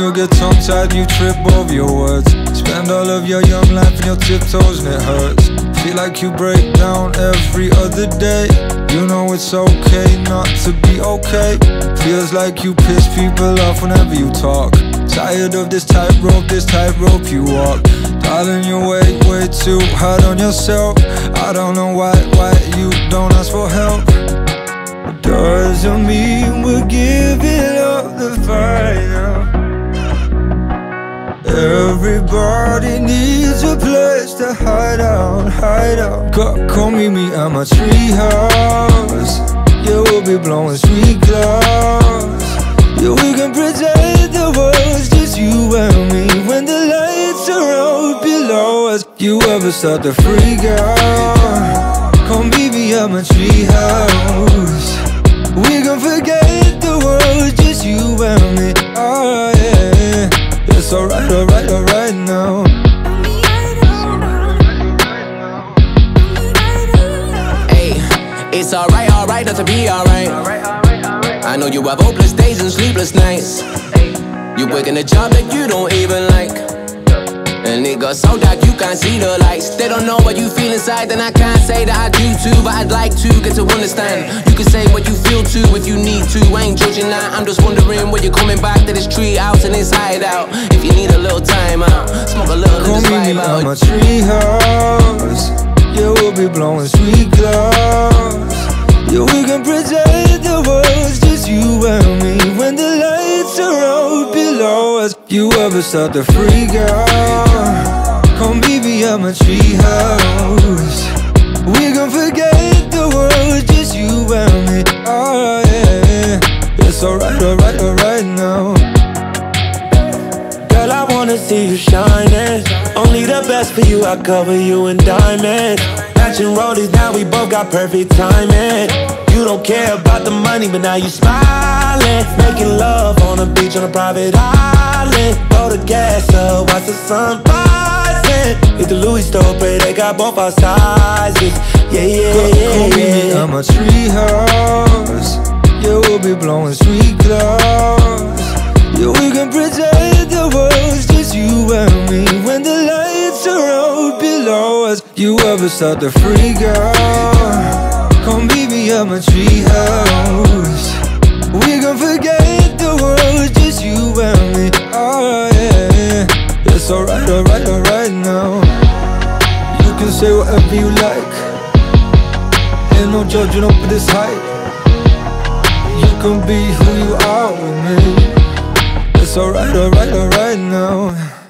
you get tongue-tied, you trip over your words. Spend all of your young life in your tiptoes and it hurts. Feel like you break down every other day. You know it's okay not to be okay. Feels like you piss people off whenever you talk. Tired of this tightrope you walk. Darling, you way too hard on yourself. I don't know why you don't ask for help. Doesn't mean we're giving up the fight now. Everybody needs a place to hide out. Come meet me at my treehouse. Yeah, we'll be blowing sweet clouds. Yeah, we can pretend the world's just you and me when the lights are out below us. You ever start to freak out? Come meet me at my treehouse. We can forget the world's just you and me. Oh yeah, it's alright now. Hey, it's alright not to be alright. I know you have hopeless days and sleepless nights. You working a job that you don't even like, and it got so dark you can't see the lights. They don't know what you feel inside, then I can't say that I do too, but I'd like to get to understand. You can say what you feel too if you need to. I ain't judging that, I'm just wondering when you're coming back to this tree house and inside out. If you need a little time out, smoke a little and just vibe out. Come meet me at my treehouse. Yeah, we'll be blowing sweet clouds. Yeah, we can pretend the world's just you and me when the lights are out below us. You ever start to freak out? Come meet me at my treehouse. We can forget the world's just you and me. Oh yeah, it's alright now. Girl, I wanna see you shining. Only the best for you, I cover you in diamonds. Matching rollies, now we both got perfect timing. You don't care about the money, but now you smiling. Making love on the beach on a private island. Throw the gas up, watch the sun rising. Hit the Louis store, pray they got both our sizes. Yeah. Come meet me at my treehouse. Yeah, we'll be blowing sweet clouds. Yeah, we can pretend the world's just you and me when the lights are out below us. You ever start to freak out? Come meet me at my treehouse. We can forget the world's just you and me. Oh yeah, it's alright now. You can say whatever you like. Ain't no judging up this height. You can be who you are with me. It's alright now.